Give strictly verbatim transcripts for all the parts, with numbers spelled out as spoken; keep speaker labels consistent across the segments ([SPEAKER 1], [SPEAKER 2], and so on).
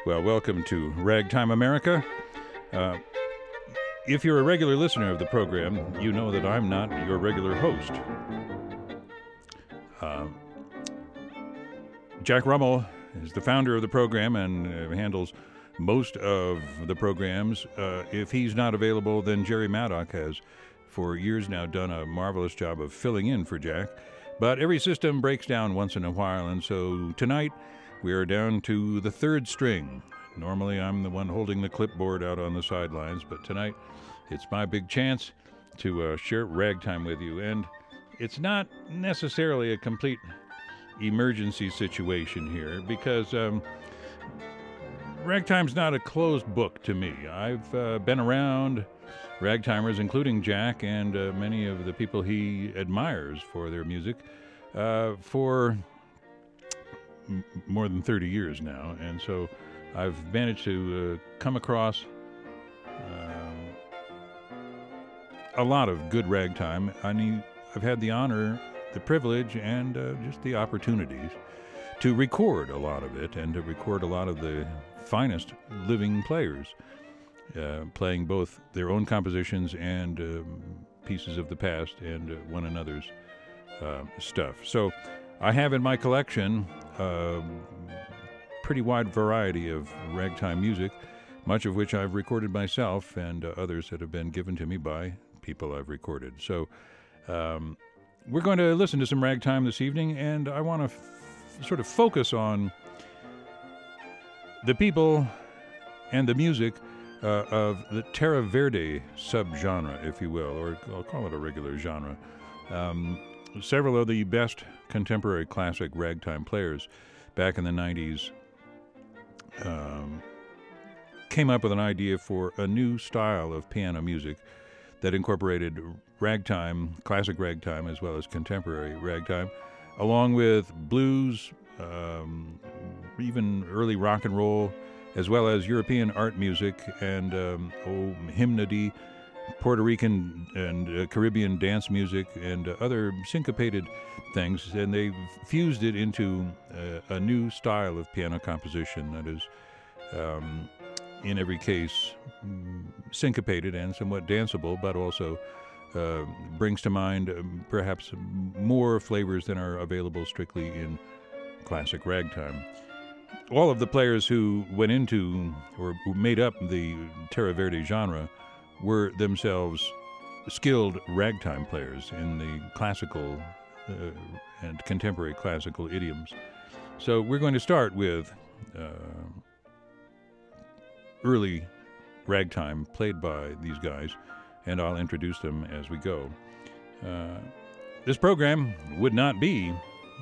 [SPEAKER 1] Well, welcome to Ragtime America. Uh, if you're a regular listener of the program, you know that I'm not your regular host. Uh, Jack Rummel is the founder of the program and uh, handles most of the programs. Uh, if he's not available, then Jerry Maddock has, for years now, done a marvelous job of filling in for Jack. But every system breaks down once in a while, and so tonight we are down to the third string. Normally I'm the one holding the clipboard out on the sidelines, but tonight it's my big chance to uh, share ragtime with you. And it's not necessarily a complete emergency situation here, because um, ragtime's not a closed book to me. I've uh, been around ragtimers, including Jack and uh, many of the people he admires for their music, uh, for m- more than thirty years now. And so I've managed to uh, come across um, a lot of good ragtime. I mean, I've had the honor, the privilege, and uh, just the opportunities to record a lot of it and to record a lot of the finest living players, uh, playing both their own compositions and um, pieces of the past and uh, one another's uh, stuff. So I have in my collection a pretty wide variety of ragtime music, much of which I've recorded myself, and uh, others that have been given to me by people I've recorded. So um, we're going to listen to some ragtime this evening, and I want to f- sort of focus on the people and the music uh, of the Terra Verde subgenre, if you will, or I'll call it a regular genre. Um, several of the best contemporary classic ragtime players back in the nineties um, came up with an idea for a new style of piano music that incorporated ragtime, classic ragtime, as well as contemporary ragtime, along with blues, um, even early rock and roll, as well as European art music and um, oh, hymnody, Puerto Rican and uh, Caribbean dance music, and uh, other syncopated things, and they fused it into uh, a new style of piano composition that is, um, in every case, syncopated and somewhat danceable, but also uh, brings to mind um, perhaps more flavors than are available strictly in classic ragtime. All of the players who went into or who made up the Terra Verde genre were themselves skilled ragtime players in the classical uh, and contemporary classical idioms. So we're going to start with uh, early ragtime played by these guys, and I'll introduce them as we go. Uh, this program would not be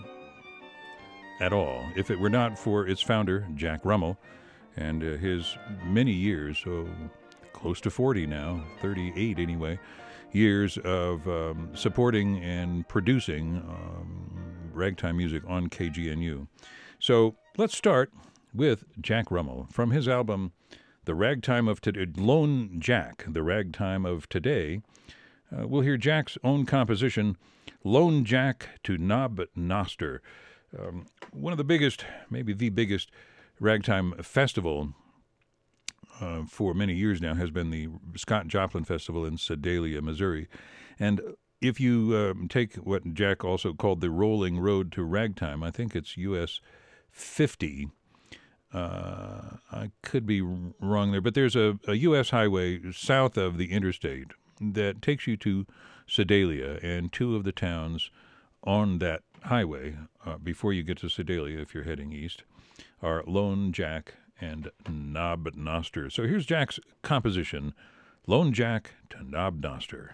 [SPEAKER 1] at all if it were not for its founder, Jack Rummel, and uh, his many years, so close to forty now, thirty-eight anyway, years of um, supporting and producing um, ragtime music on K G N U. So let's start with Jack Rummel from his album, The Ragtime of Today, Lone Jack, The Ragtime of Today. Uh, we'll hear Jack's own composition, Lone Jack to Knob Noster. Um, one of the biggest, maybe the biggest ragtime festival uh, for many years now has been the Scott Joplin Festival in Sedalia, Missouri. And if you um, take what Jack also called the rolling road to ragtime, I think it's U S fifty. Uh, I could be wrong there, but there's a, a U S highway south of the interstate that takes you to Sedalia, and two of the towns on that highway, uh, before you get to Sedalia if you're heading east, are Lone Jack and Knob Noster. So here's Jack's composition, Lone Jack to Knob Noster.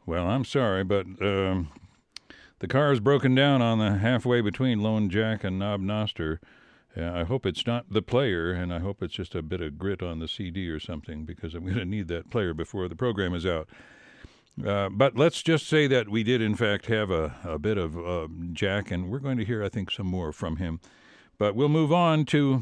[SPEAKER 1] Well, I'm sorry, but um, the car is broken down on the halfway between Lone Jack and Knob Noster. Uh, I hope it's not the player, and I hope it's just a bit of grit on the C D or something, because I'm going to need that player before the program is out. Uh, but let's just say that we did, in fact, have a, a bit of uh, Jack, and we're going to hear, I think, some more from him. But we'll move on to,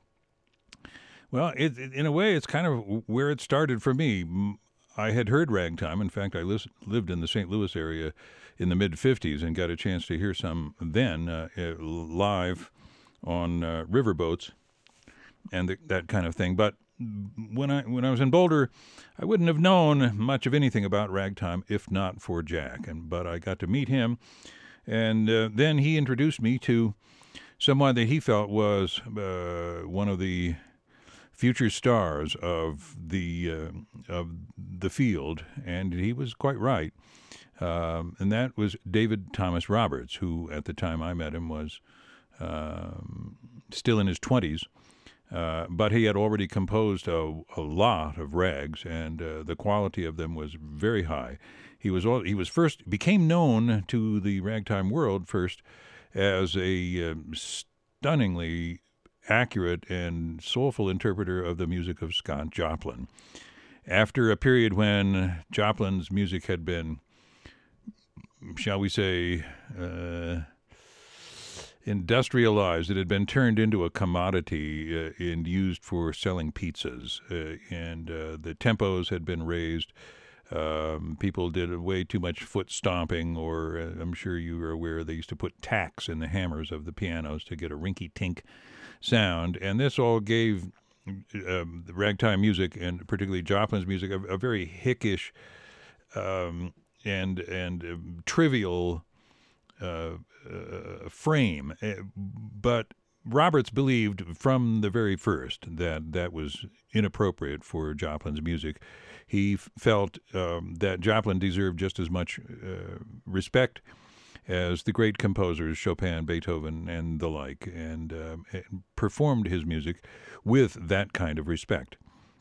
[SPEAKER 1] well, it, it, in a way, it's kind of where it started for me. I had heard ragtime. In fact, I lis- lived in the Saint Louis area in the mid-fifties and got a chance to hear some then uh, live on uh, riverboats and the, that kind of thing. But when I when I was in Boulder, I wouldn't have known much of anything about ragtime if not for Jack. And but I got to meet him, and uh, then he introduced me to someone that he felt was uh, one of the future stars of the uh, of the field, and he was quite right. Um, and that was David Thomas Roberts, who at the time I met him was um, still in his twenties. Uh, but he had already composed a, a lot of rags, and uh, the quality of them was very high. He was all, he was first became known to the ragtime world first as a uh, stunningly accurate and soulful interpreter of the music of Scott Joplin. After a period when Joplin's music had been, shall we say, uh, industrialized. It had been turned into a commodity uh, and used for selling pizzas, uh, and uh, the tempos had been raised. Um, people did way too much foot stomping, or uh, I'm sure you are aware they used to put tacks in the hammers of the pianos to get a rinky-tink sound, and this all gave um, the ragtime music, and particularly Joplin's music, a, a very hickish um, and and uh, trivial Uh, uh, frame. Uh, but Roberts believed from the very first that that was inappropriate for Joplin's music. He f- felt um, that Joplin deserved just as much uh, respect as the great composers, Chopin, Beethoven, and the like, and, uh, and performed his music with that kind of respect.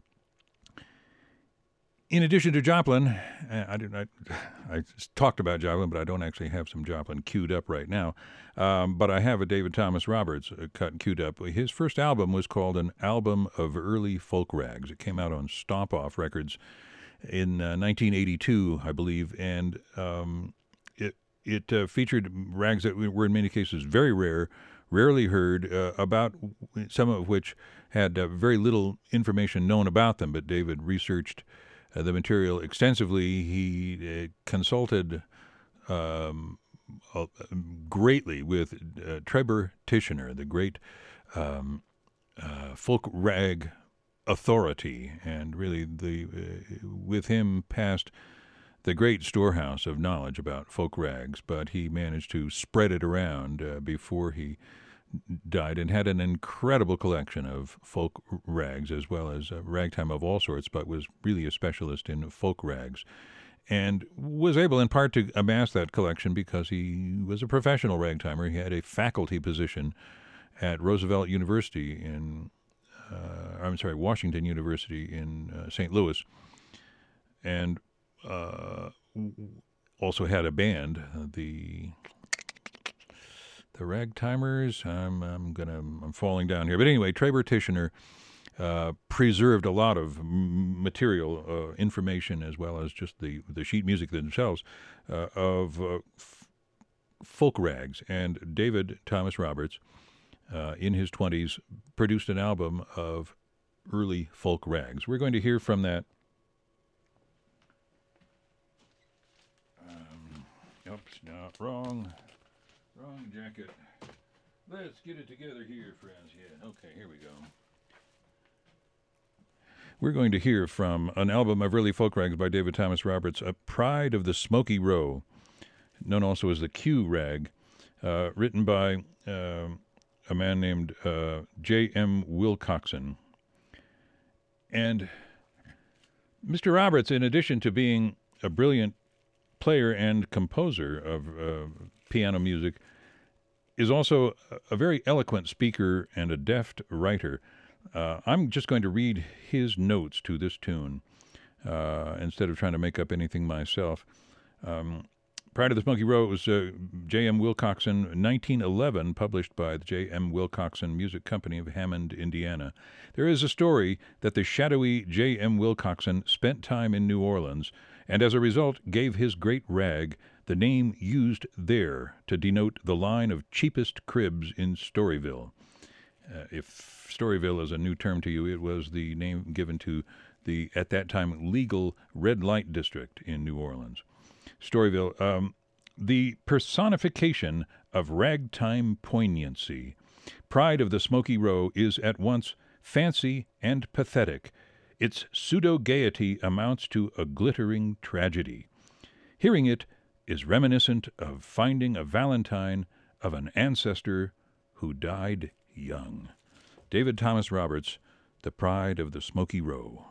[SPEAKER 1] In addition to Joplin, I, did, I, I talked about Joplin, but I don't actually have some Joplin queued up right now. Um, but I have a David Thomas Roberts uh, cut and queued up. His first album was called An Album of Early Folk Rags. It came out on Stomp Off Records in uh, nineteen eighty-two, I believe, and um, it it uh, featured rags that were in many cases very rare, rarely heard, uh, about some of which had uh, very little information known about them, but David researched Uh, the material extensively. He uh, consulted um, uh, greatly with uh, Trebor Tishner, the great um, uh, folk rag authority, and really the uh, with him passed the great storehouse of knowledge about folk rags. But he managed to spread it around uh, before he died, and had an incredible collection of folk rags as well as uh, ragtime of all sorts, but was really a specialist in folk rags, and was able in part to amass that collection because he was a professional ragtimer. He had a faculty position at Roosevelt University in, uh, I'm sorry, Washington University in uh, Saint Louis, and uh, also had a band, uh, the The Ragtimers. I'm I'm gonna I'm falling down here, but anyway, Trebor Tishner uh, preserved a lot of m- material uh, information, as well as just the the sheet music themselves uh, of uh, f- folk rags. And David Thomas Roberts, uh, in his twenties, produced an album of early folk rags. We're going to hear from that. Um, oops, no, wrong. Wrong jacket. Let's get it together here, friends. Yeah, okay, here we go. We're going to hear from an album of early folk rags by David Thomas Roberts, A Pride of the Smoky Row, known also as the Q rag, uh, written by uh, a man named uh, J M Wilcoxon. And Mister Roberts, in addition to being a brilliant player and composer of uh, piano music, is also a very eloquent speaker and a deft writer. Uh, I'm just going to read his notes to this tune uh, instead of trying to make up anything myself. Um, Pride of the Smoky Row was uh, J M. Wilcoxon, nineteen eleven, published by the J M. Wilcoxon Music Company of Hammond, Indiana. There is a story that the shadowy J M. Wilcoxon spent time in New Orleans, and as a result gave his great rag the name used there to denote the line of cheapest cribs in Storyville. Uh, if Storyville is a new term to you, it was the name given to the, at that time, legal red light district in New Orleans. Storyville, um, the personification of ragtime poignancy. Pride of the Smoky Row is at once fancy and pathetic. Its pseudo-gaiety amounts to a glittering tragedy. Hearing it is reminiscent of finding a valentine of an ancestor who died young. David Thomas Roberts, The Pride of the Smoky Row.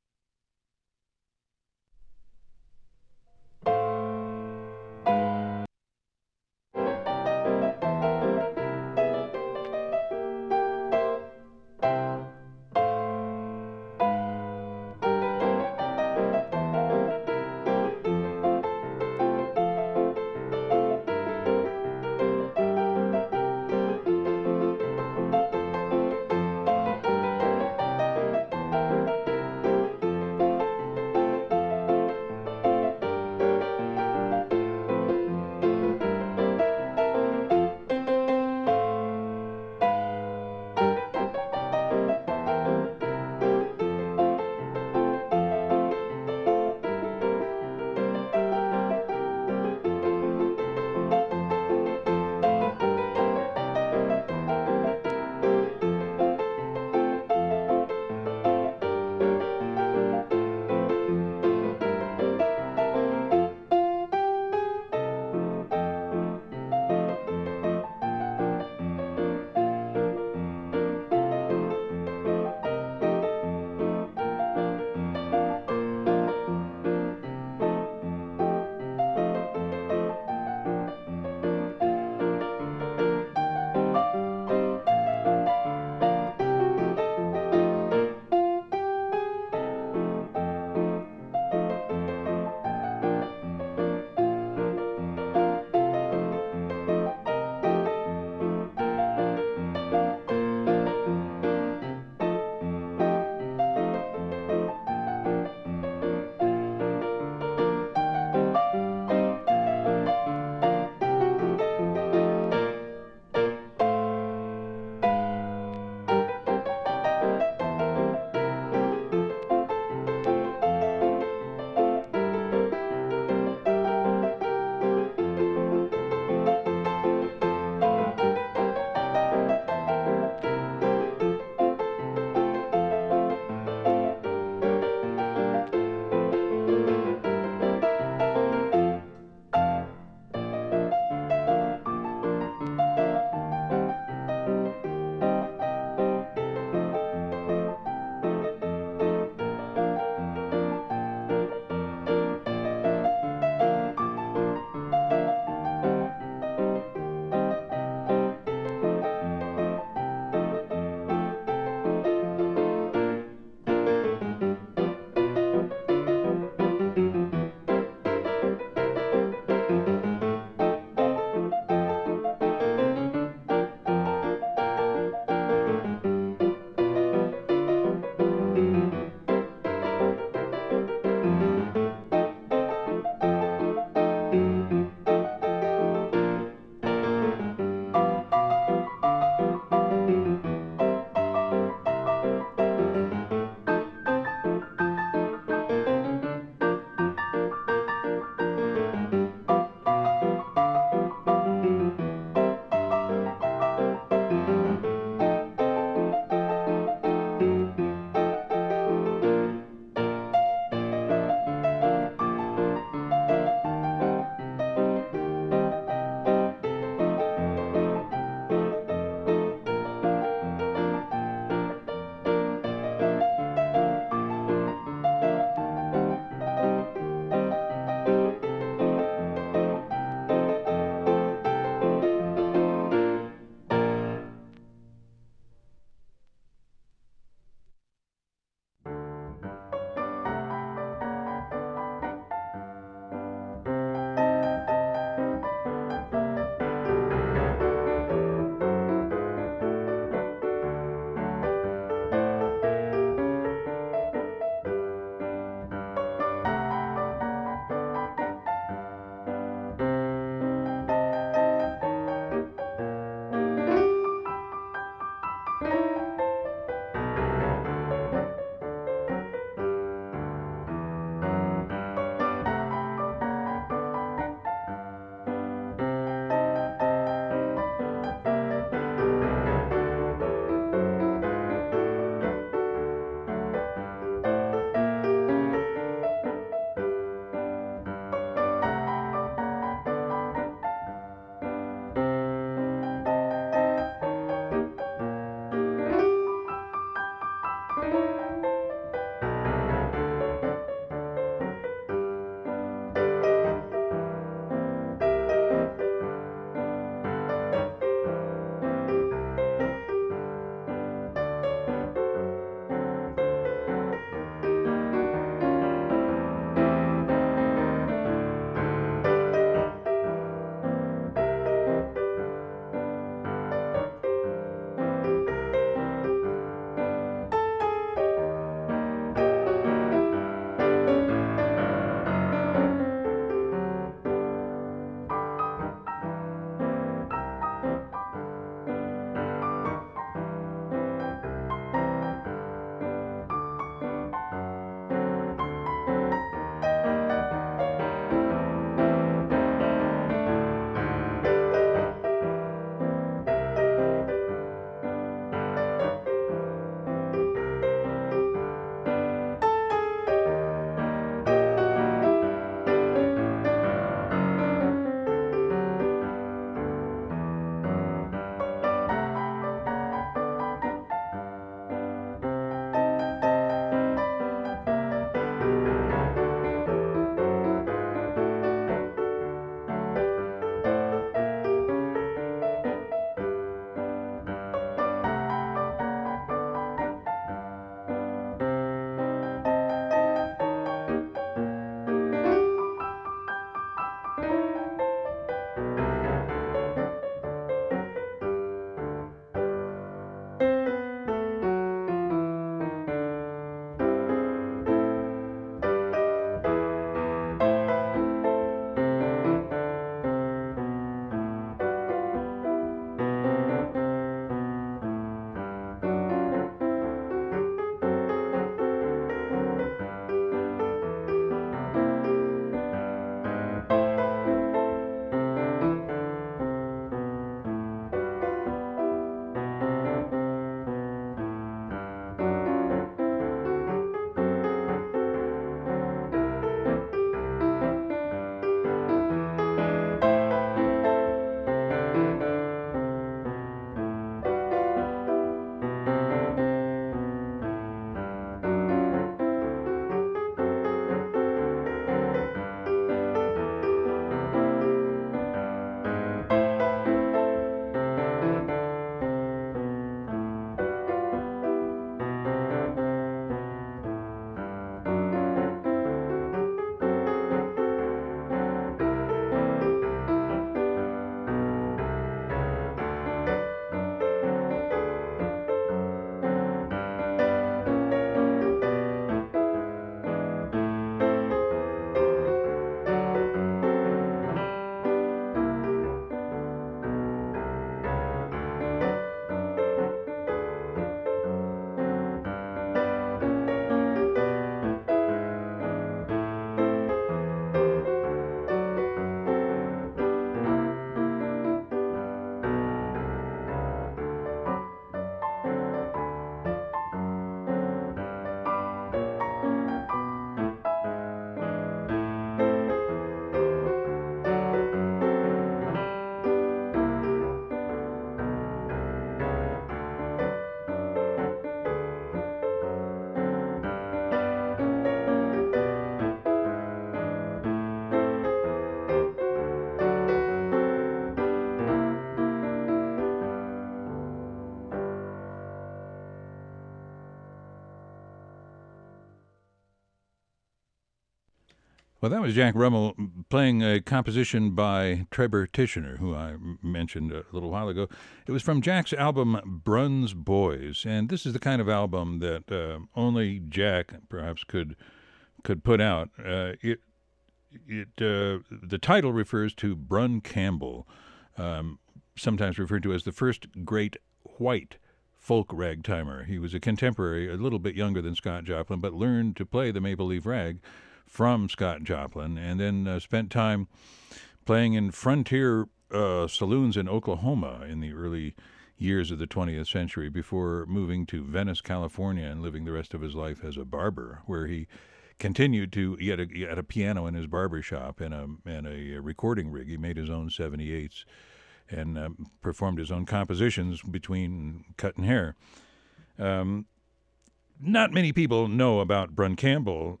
[SPEAKER 1] Well, that was Jack Rummel playing a composition by Trebor Titchener, who I mentioned a little while ago. It was from Jack's album Brunn's Boys, and this is the kind of album that uh, only Jack perhaps could could put out. Uh, it it uh, the title refers to Brun Campbell, um, sometimes referred to as the first great white folk ragtimer. He was a contemporary, a little bit younger than Scott Joplin, but learned to play the maple leaf rag from Scott Joplin, and then uh, spent time playing in frontier uh, saloons in Oklahoma in the early years of the twentieth century before moving to Venice, California, and living the rest of his life as a barber, where he continued to, he had a, he had a piano in his barber shop and a, and a recording rig. He made his own seventy-eights and um, performed his own compositions between cutting hair. Um, not many people know about Brun Campbell.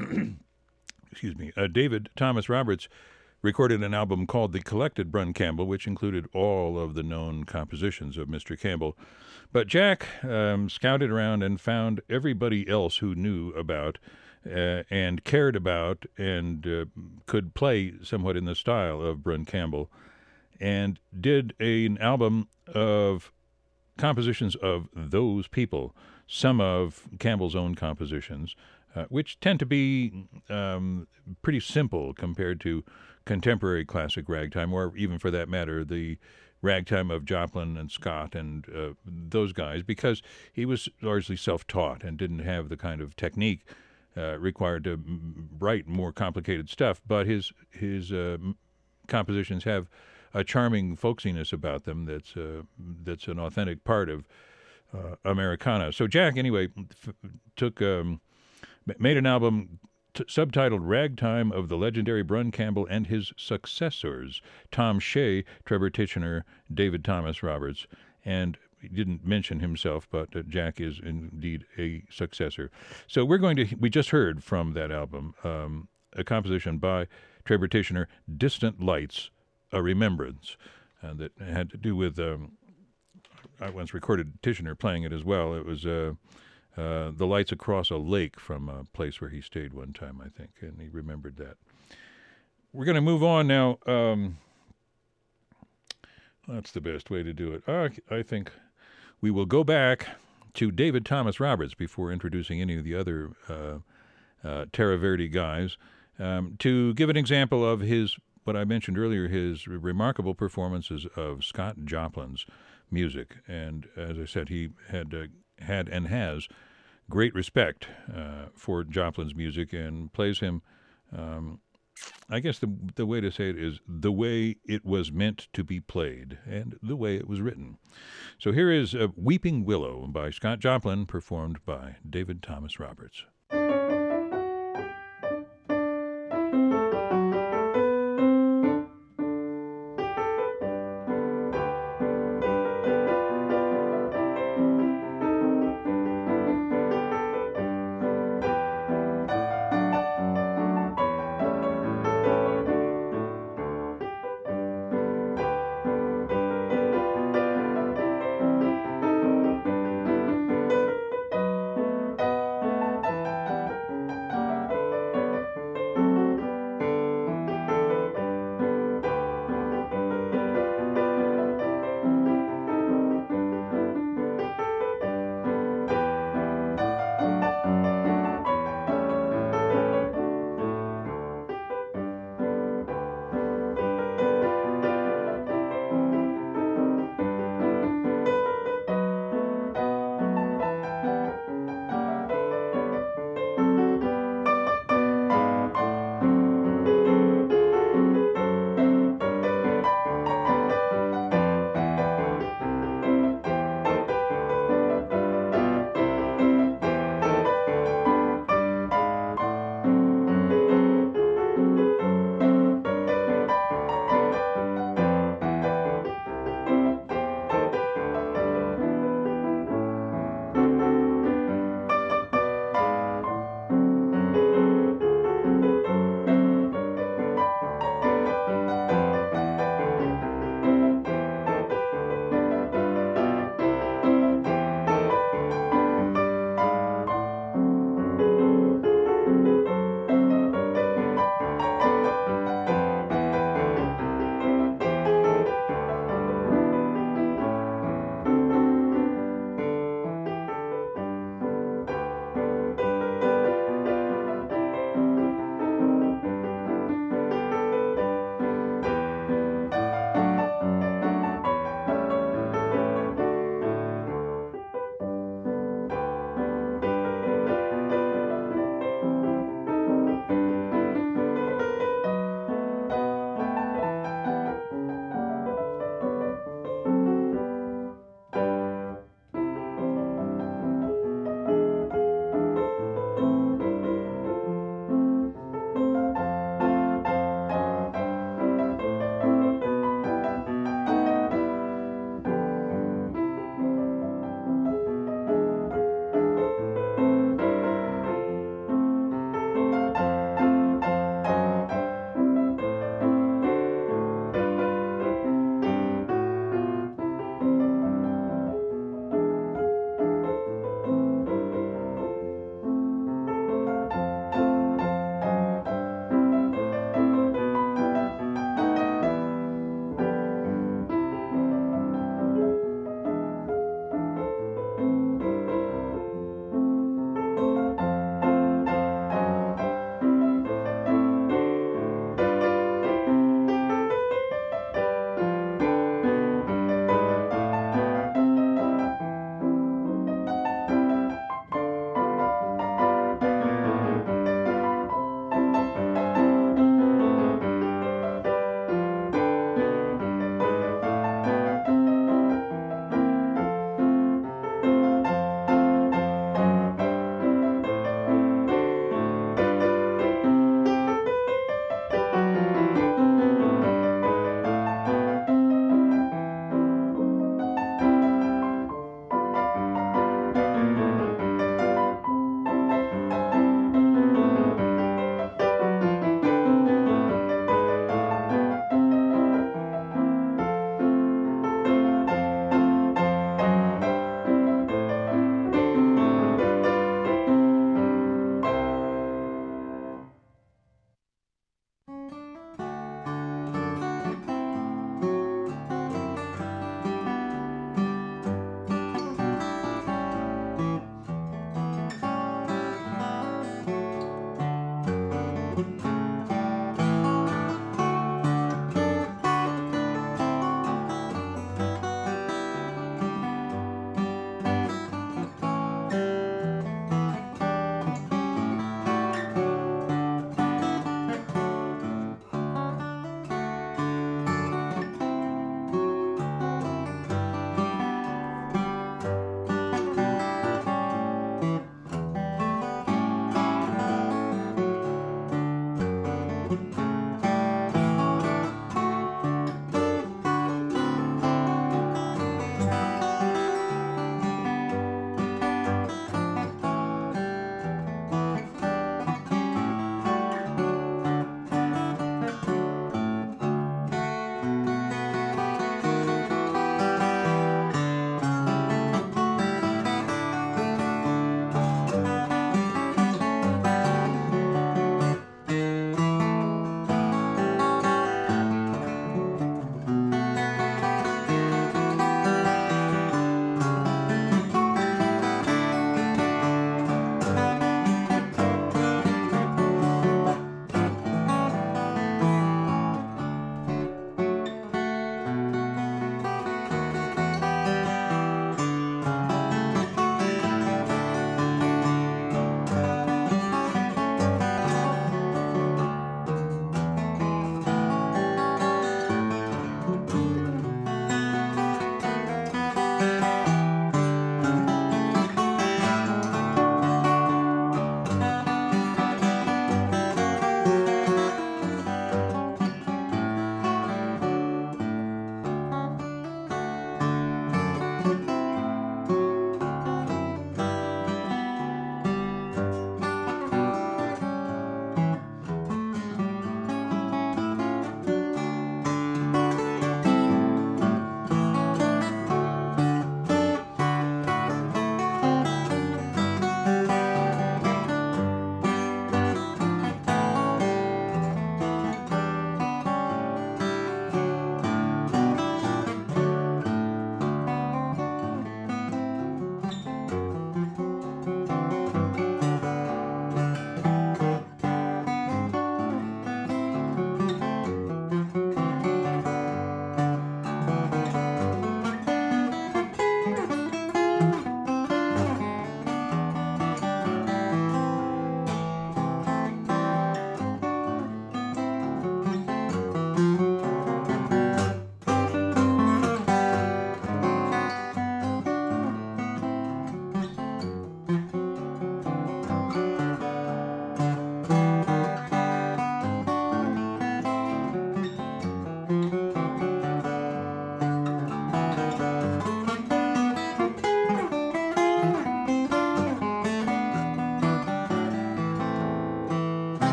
[SPEAKER 1] Excuse me, uh, David Thomas Roberts recorded an album called The Collected Brun Campbell, which included all of the known compositions of Mister Campbell. But Jack um, scouted around and found everybody else who knew about uh, and cared about and uh, could play somewhat in the style of Brun Campbell, and did a, an album of compositions of those people, some of Campbell's own compositions, Uh, which tend to be um, pretty simple compared to contemporary classic ragtime, or even for that matter, the ragtime of Joplin and Scott and uh, those guys, because he was largely self-taught and didn't have the kind of technique uh, required to write more complicated stuff. But his his uh, compositions have a charming folksiness about them that's uh, that's an authentic part of uh, Americana. So Jack, anyway, f- took. Um, made an album t- subtitled Ragtime of the Legendary Brun Campbell and His Successors, Tom Shea, Trebor Titchener, David Thomas Roberts, and he didn't mention himself, but uh, Jack is indeed a successor. So we're going to, we just heard from that album um, a composition by Trebor Titchener, Distant Lights, A Remembrance, uh, that had to do with, um, I once recorded Titchener playing it as well. It was uh, Uh, the lights across a lake from a place where he stayed one time, I think, and he remembered that. We're going to move on now. Um, that's the best way to do it. Uh, I think we will go back to David Thomas Roberts before introducing any of the other uh, uh, Terra Verde guys um, to give an example of his, what I mentioned earlier, his remarkable performances of Scott Joplin's music. And as I said, he had uh, had and has great respect uh, for Joplin's music and plays him, um, I guess the the way to say it is the way it was meant to be played and the way it was written. So here is uh, Weeping Willow by Scott Joplin, performed by David Thomas Roberts.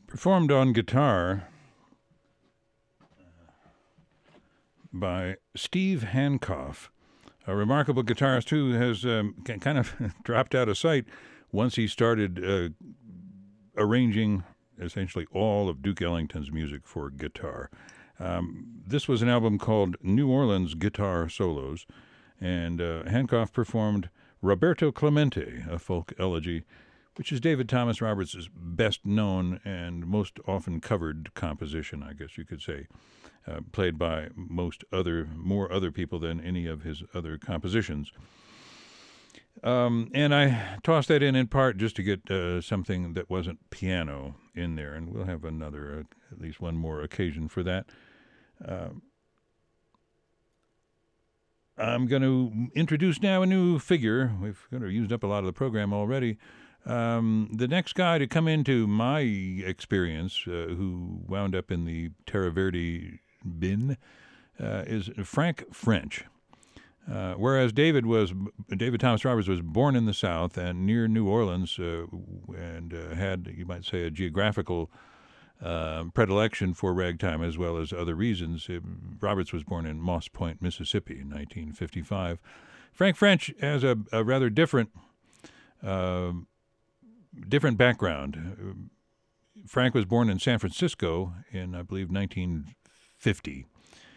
[SPEAKER 1] performed on guitar by Steve Hancock, a remarkable guitarist who has um, kind of dropped out of sight once he started uh, arranging essentially all of Duke Ellington's music for guitar. Um, this was an album called New Orleans Guitar Solos, and uh, Hancock performed Roberto Clemente, a folk elegy, which is David Thomas Roberts' best known and most often covered composition, I guess you could say, uh, played by most other, more other people than any of his other compositions. Um, and I tossed that in in part just to get uh, something that wasn't piano in there, and we'll have another, uh, at least one more occasion for that. Uh, I'm going to introduce now a new figure. We've kind of used up a lot of the program already. Um, the next guy to come into my experience, uh, who wound up in the Terra Verde bin, uh, is Frank French. Uh, whereas David was David Thomas Roberts was born in the South and near New Orleans, uh, and uh, had, you might say, a geographical uh, predilection for ragtime as well as other reasons. Uh, Roberts was born in Moss Point, Mississippi, in nineteen fifty-five. Frank French has a, a rather different uh, different background. Frank was born in San Francisco in, I believe, nineteen fifty,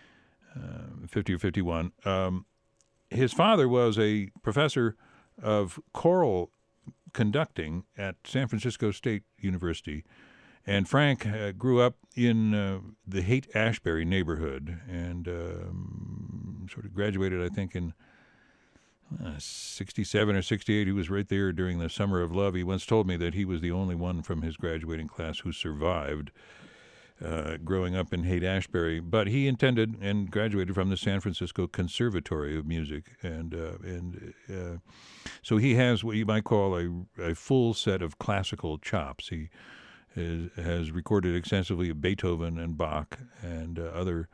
[SPEAKER 1] uh, fifty or fifty-one. Um, His father was a professor of choral conducting at San Francisco State University, and Frank uh, grew up in uh, the Haight-Ashbury neighborhood and um, sort of graduated, I think, in uh, sixty-seven or sixty-eight. He was right there during the Summer of Love. He once told me that he was the only one from his graduating class who survived Uh, growing up in Haight-Ashbury, but he intended and graduated from the San Francisco Conservatory of Music, and uh, and uh, so he has what you might call a, a full set of classical chops. He is, has recorded extensively of Beethoven and Bach and uh, other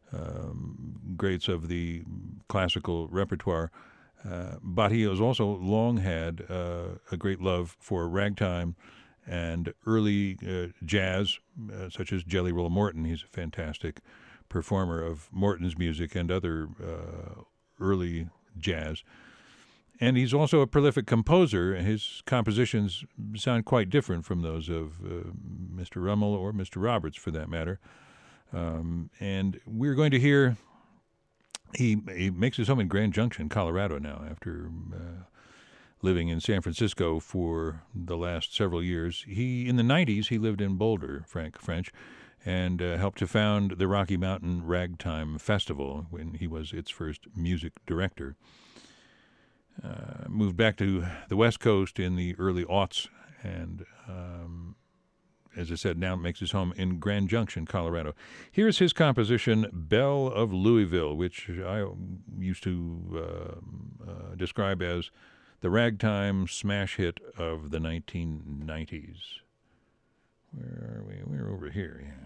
[SPEAKER 1] um, greats of the classical repertoire, uh, but he has also long had uh, a great love for ragtime and early uh, jazz, uh, such as Jelly Roll Morton. He's a fantastic performer of Morton's music and other uh, early jazz. And he's also a prolific composer. His compositions sound quite different from those of uh, Mister Rummel or Mister Roberts, for that matter. Um, and we're going to hear, he, he makes his home in Grand Junction, Colorado now, after Uh, living in San Francisco for the last several years. He, in the nineties, he lived in Boulder, Frank French, and uh, helped to found the Rocky Mountain Ragtime Festival when he was its first music director. Uh, moved back to the West Coast in the early aughts, and um, as I said, now makes his home in Grand Junction, Colorado. Here's his composition, Belle of Louisville, which I used to uh, uh, describe as the ragtime smash hit of the nineteen nineties. Where are we? We're over here, yeah.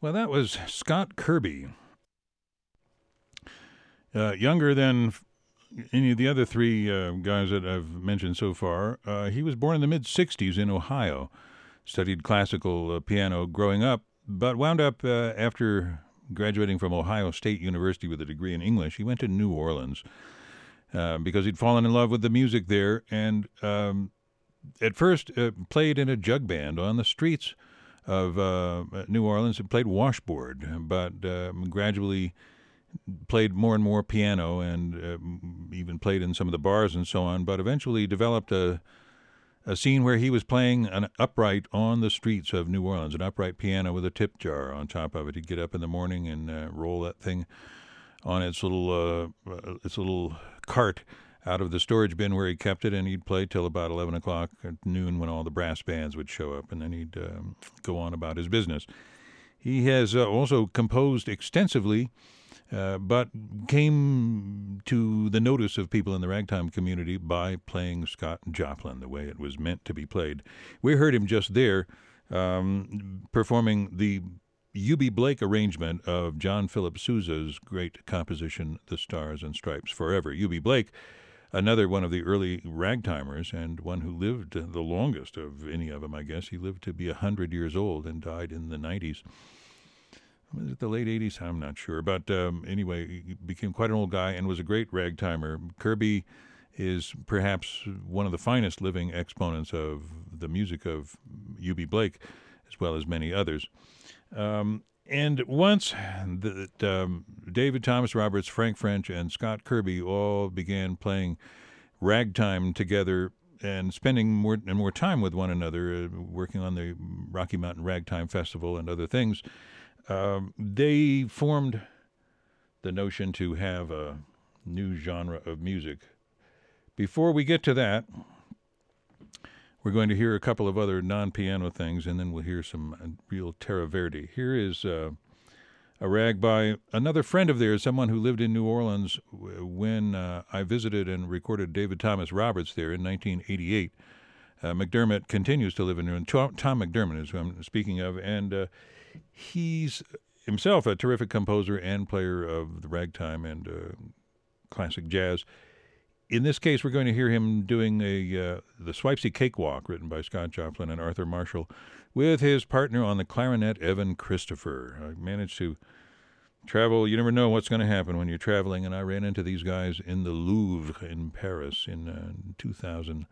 [SPEAKER 1] Well, that was Scott Kirby. Uh, younger than any of the other three uh, guys that I've mentioned so far. Uh, he was born in the mid-sixties in Ohio, studied classical uh, piano growing up, but wound up, uh, after graduating from Ohio State University with a degree in English, he went to New Orleans uh, because he'd fallen in love with the music there, and um, at first uh, played in a jug band on the streets of uh, New Orleans and played washboard, but uh, gradually played more and more piano and uh, even played in some of the bars and so on, but eventually developed a a scene where he was playing an upright on the streets of New Orleans, an upright piano with a tip jar on top of it. He'd get up in the morning and uh, roll that thing on its little uh, its little cart out of the storage bin where he kept it, and he'd play till about eleven o'clock at noon when all the brass bands would show up, and then he'd um, go on about his business. He has uh, also composed extensively, Uh, but came to the notice of people in the ragtime community by playing Scott Joplin the way it was meant to be played. We heard him just there um, performing the Eubie Blake arrangement of John Philip Sousa's great composition, The Stars and Stripes Forever. Eubie Blake, another one of the early ragtimers and one who lived the longest of any of them, I guess. He lived to be one hundred years old and died in the nineties. Was it the late eighties? I'm not sure. But um, anyway, he became quite an old guy and was a great ragtimer. Kirby is perhaps one of the finest living exponents of the music of Eubie Blake, as well as many others. Um, and once that um, David Thomas Roberts, Frank French, and Scott Kirby all began playing ragtime together and spending more and more time with one another, uh, working on the Rocky Mountain Ragtime Festival and other things, Um, they formed the notion to have a new genre of music. Before we get to that, we're going to hear a couple of other non-piano things, and then we'll hear some real Terra Verde. Here is uh, a rag by another friend of theirs, someone who lived in New Orleans when uh, I visited and recorded David Thomas Roberts there in nineteen eighty-eight. Uh, McDermott continues to live in New Orleans. Tom McDermott is who I'm speaking of, and uh, he's himself a terrific composer and player of the ragtime and uh, classic jazz. In this case, we're going to hear him doing a uh, the Swipesy Cakewalk, written by Scott Joplin and Arthur Marshall, with his partner on the clarinet, Evan Christopher. I managed to travel. You never know what's going to happen when you're traveling, and I ran into these guys in the Louvre in Paris in uh, two thousand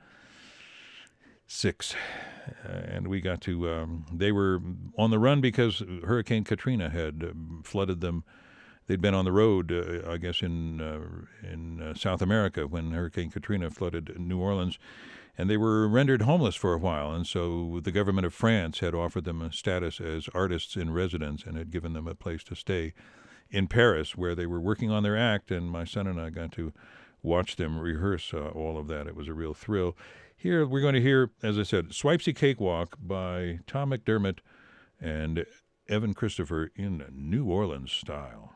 [SPEAKER 1] six. Uh, and we got to, um, they were on the run because Hurricane Katrina had um, flooded them. They'd been on the road, uh, I guess, in uh, in uh, South America when Hurricane Katrina flooded New Orleans, and they were rendered homeless for a while. And so the government of France had offered them a status as artists in residence and had given them a place to stay in Paris, where they were working on their act, and my son and I got to watch them rehearse uh, all of that. It was a real thrill. Here we're going to hear, as I said, Swipesy Cakewalk by Tom McDermott and Evan Christopher in New Orleans style.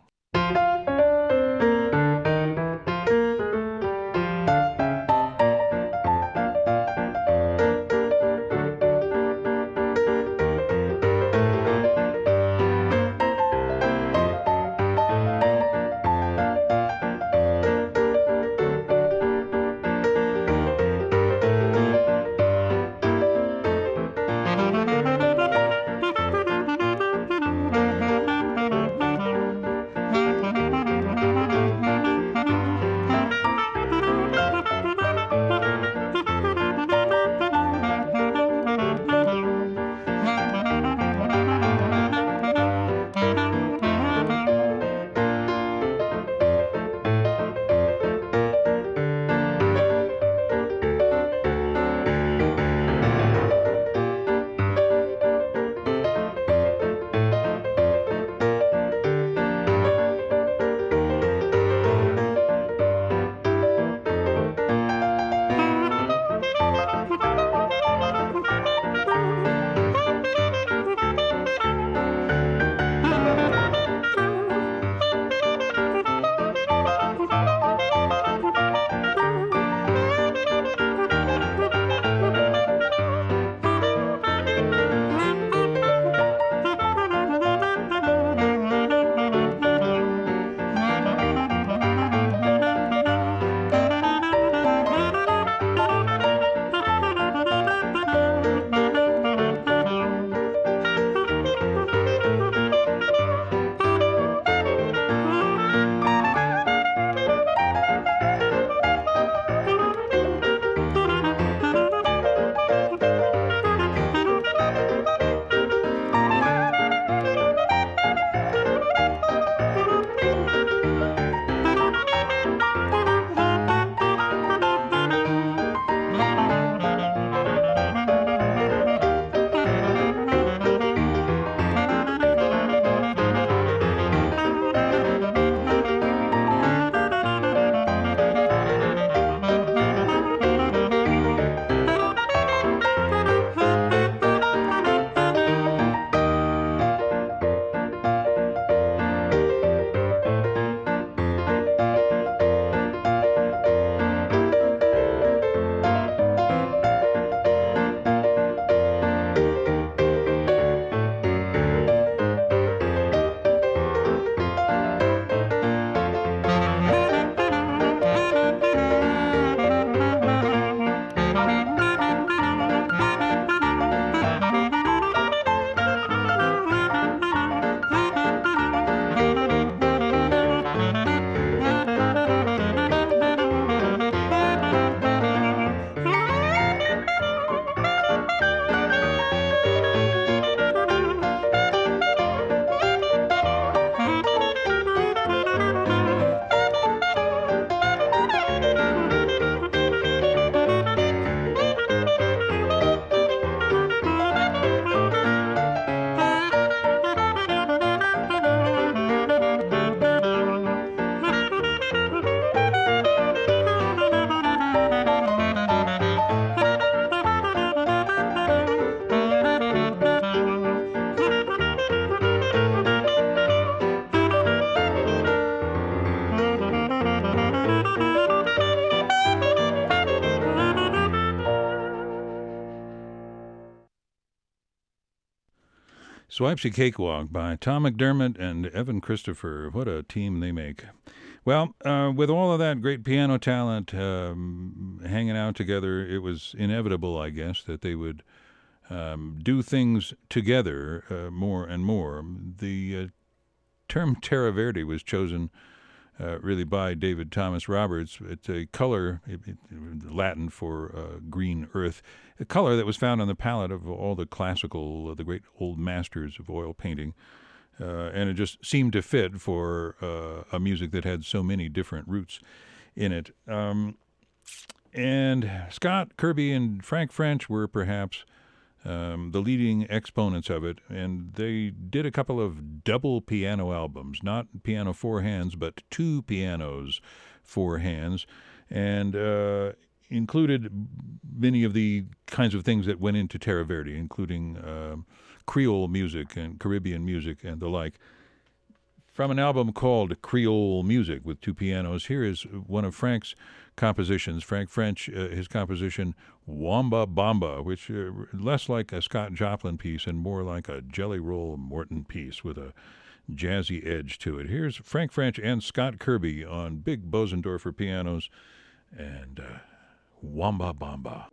[SPEAKER 1] Swipesy Cakewalk by Tom McDermott and Evan Christopher. What a team they make. Well, uh, with all of that great piano talent um, hanging out together, it was inevitable, I guess, that they would um, do things together uh, more and more. The uh, term Terra Verde was chosen uh, really by David Thomas Roberts. It's a color, it, it, Latin for uh, green earth, a color that was found on the palette of all the classical, uh, the great old masters of oil painting. Uh, and it just seemed to fit for uh, a music that had so many different roots in it. Um, and Scott Kirby and Frank French were perhaps um, the leading exponents of it, and they did a couple of double piano albums, not piano four hands, but two pianos, four hands, and uh, included many of the kinds of things that went into Terra Verde, including uh, Creole music and Caribbean music and the like. From an album called Creole Music with two pianos, here is one of Frank's compositions. Frank French, uh, his composition Wamba Bamba, which uh, less like a Scott Joplin piece and more like a Jelly Roll Morton piece with a jazzy edge to it. Here's Frank French and Scott Kirby on big Bosendorfer pianos and uh, Wamba Bamba.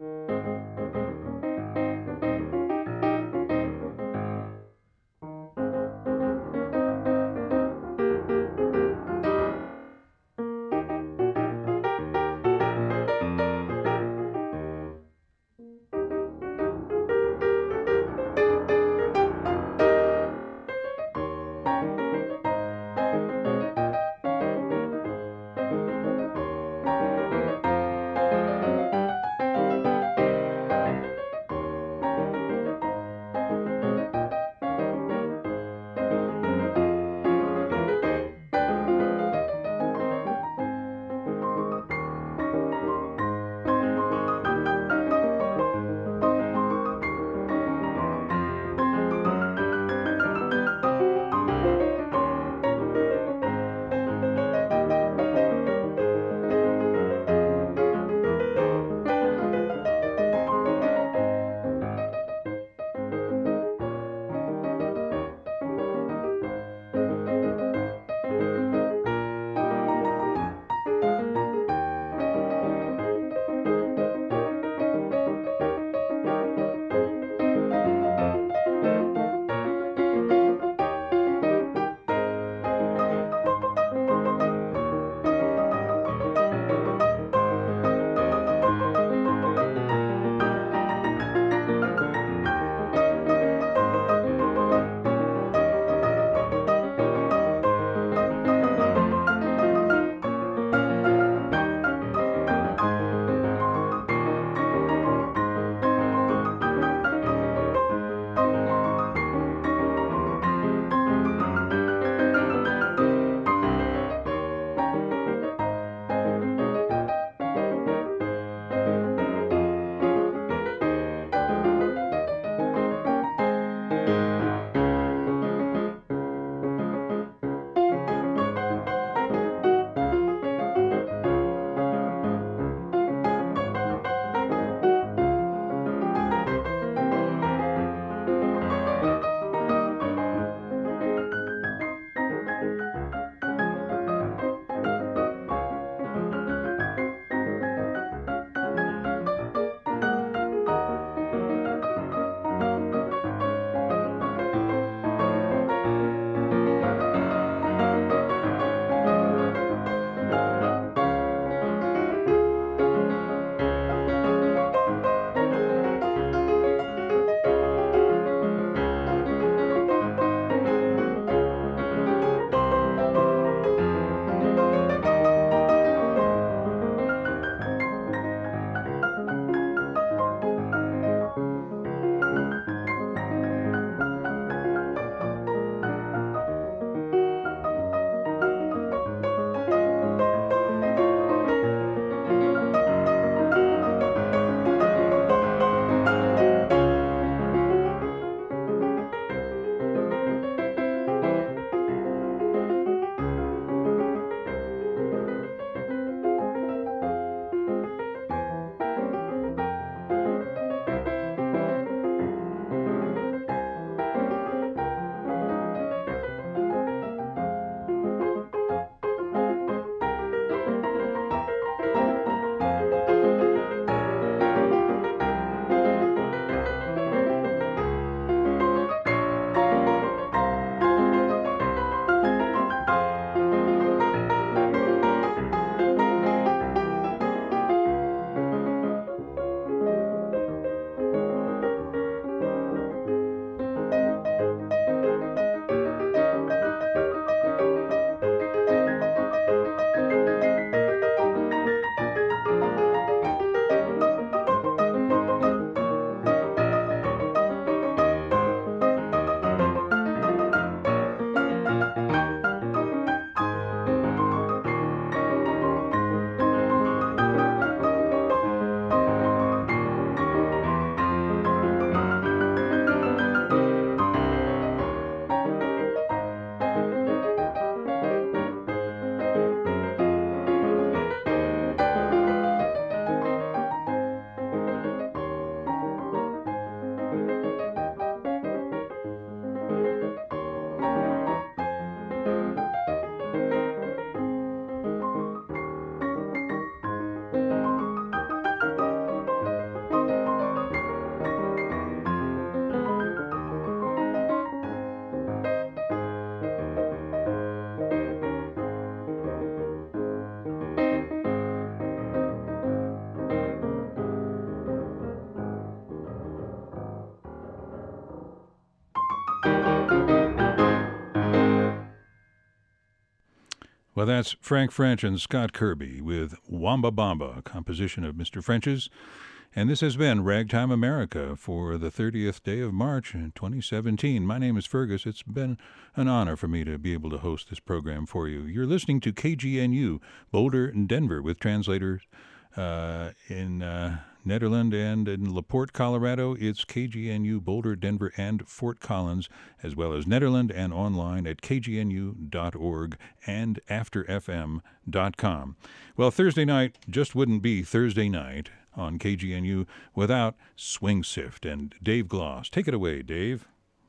[SPEAKER 1] Well, that's Frank French and Scott Kirby with Wamba Bamba, a composition of Mister French's. And this has been Ragtime America for the thirtieth day of March in twenty seventeen. My name is Fergus. It's been an honor for me to be able to host this program for you. You're listening to K G N U, Boulder and Denver, with translators uh, in uh, Nederland and in LaPorte, Colorado. It's K G N U, Boulder, Denver, and Fort Collins, as well as Nederland and online at k g n u dot org and after f m dot com. Well, Thursday night just wouldn't be Thursday night on K G N U without Swing Shift and Dave Gloss. Take it away, Dave.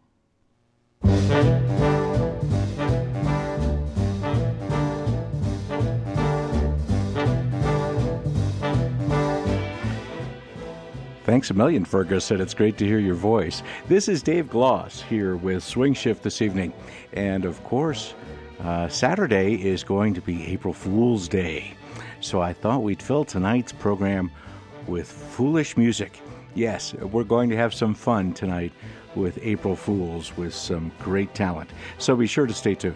[SPEAKER 2] Thanks a million, Fergus, and it's great to hear your voice. This is Dave Gloss here with Swing Shift this evening. And, of course, uh, Saturday is going to be April Fool's Day. So I thought we'd fill tonight's program with foolish music. Yes, we're going to have some fun tonight with April Fools with some great talent. So be sure to stay tuned.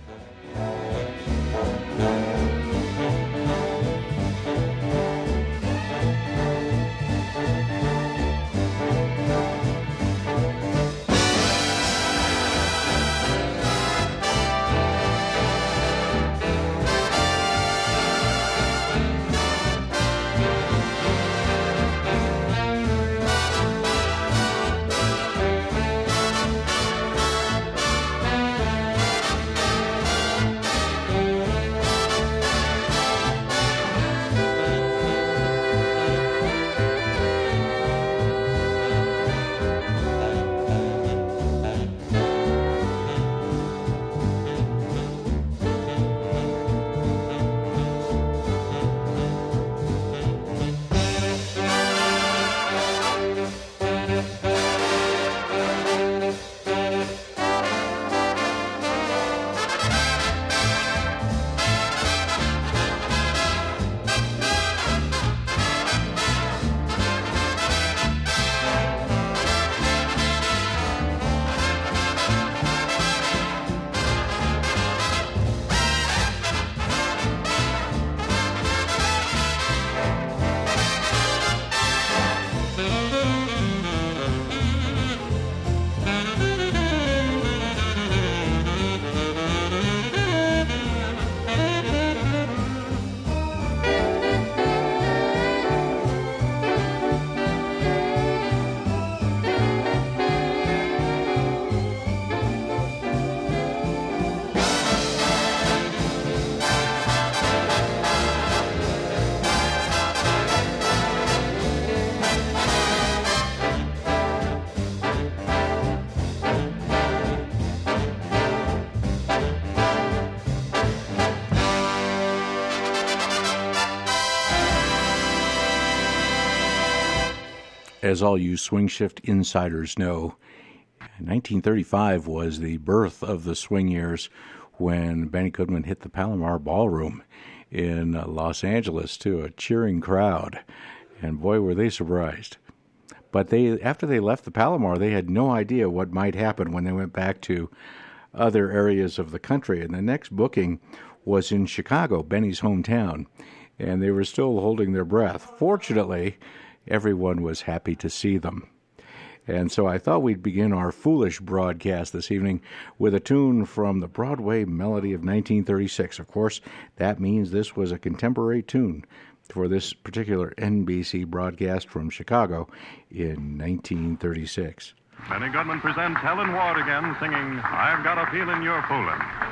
[SPEAKER 2] As all you Swing Shift insiders know, nineteen thirty-five was the birth of the swing years when Benny Goodman hit the Palomar Ballroom in Los Angeles to a cheering crowd. And boy, were they surprised. But they, after they left the Palomar, they had no idea what might happen when they went back to other areas of the country. And the next booking was in Chicago, Benny's hometown. And they were still holding their breath. Fortunately, everyone was happy to see them. And so I thought we'd begin our foolish broadcast this evening with a tune from the Broadway Melody of nineteen thirty-six. Of course, that means this was a contemporary tune for this particular N B C broadcast from Chicago in nineteen thirty-six.
[SPEAKER 3] Benny Goodman presents Helen Ward again singing I've Got a Feeling You're Foolin'.